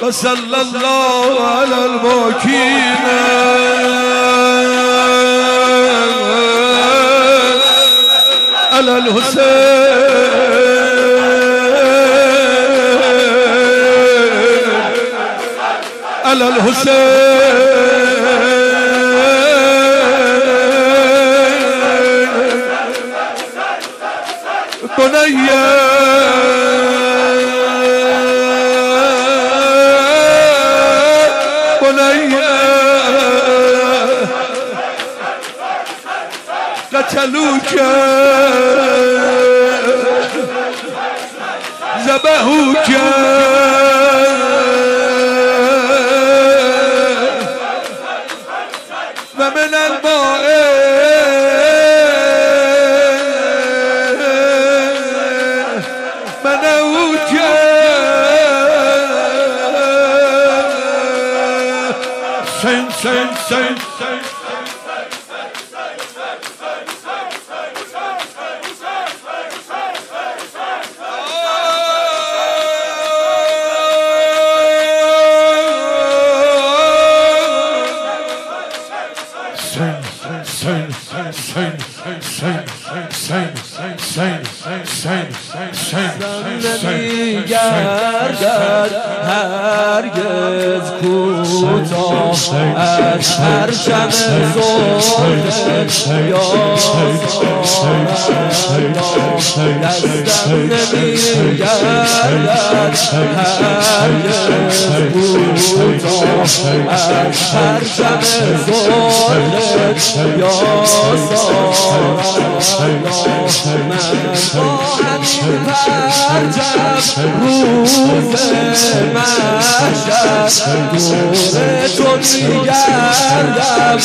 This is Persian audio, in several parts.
وصلى الله على الباكين على الحسين على الحسين بني قتلوك ذبحوك ومن الماء منعوك سين سين سين نمیگردد هرگز کوتاه از پرچم ظلم یا دستم نمیگردد هرگز کوتاه از پرچم ظلم یا من با همین پرچم روز محشر دور تو میگردم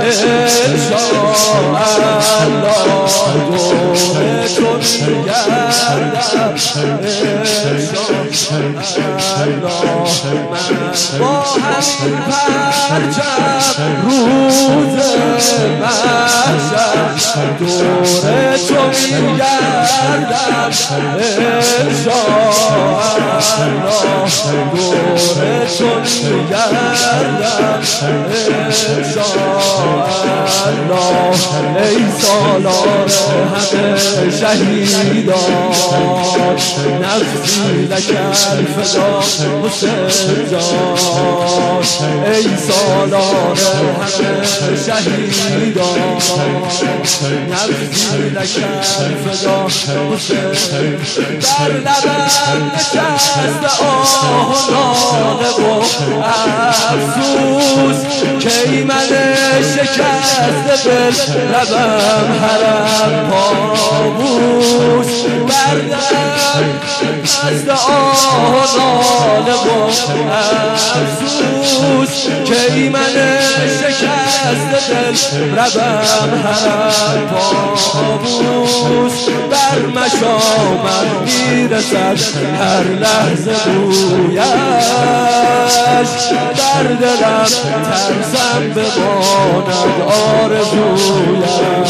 انشاءالله دور تو میگردم انشاءالله من با همین پرچم روز محشر دور تو میگردم انشاءالله دور تو میگردم انشاءالله ای سالار همه شهیدان نفسی لکن فدا حسین جان ای سالار همه شهیدان نفسی لکن فدا حسین بر لبم نشست آه و ناله و افسوس کی من شکست دل لبم حرم پاموس بردم نشست آه و ناله و افسوس کی من شکست دل لبم حرم پاموس بر مشامم میرسد هر لحظه بویش در دلم ترسم بماند آرزویش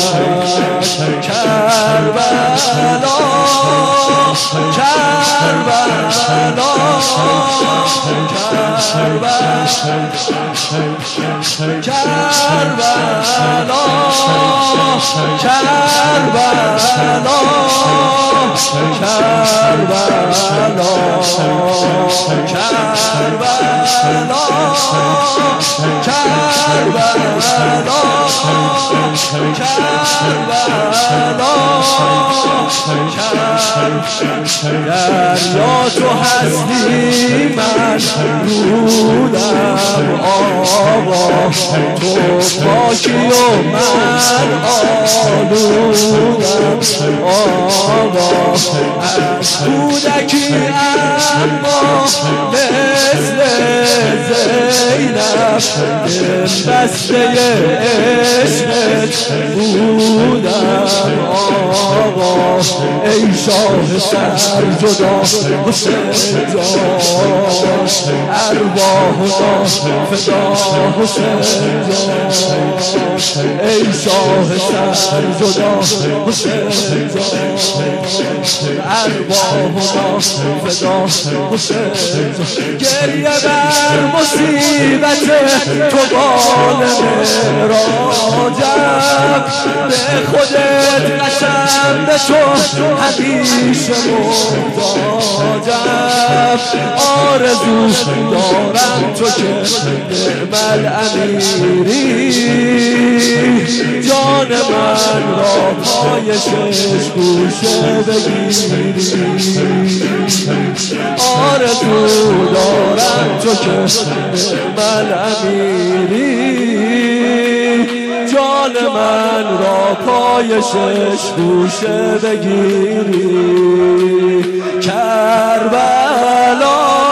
کربلا کربلا دریا تو هستی من رودم آقا تو پاکی و من آلودم آقا از کودکی اما مثل زینب بسته عشقت بودم آقا ای شاه سر جدا حسین جان ارواح و فدا حسین جان ای شاه سرجدا حسین جان ارواحنا فدا حسین جان گریه بر مصیبت تو بالم راجب به خودت قسم به تو همیشه محتاجم آرزو دارم تو که نعم امیری جان من را پای شش گوشه بگیری آرزو دارم تو که نعم امیری جان من را پای شش گوشه بگیری کربلا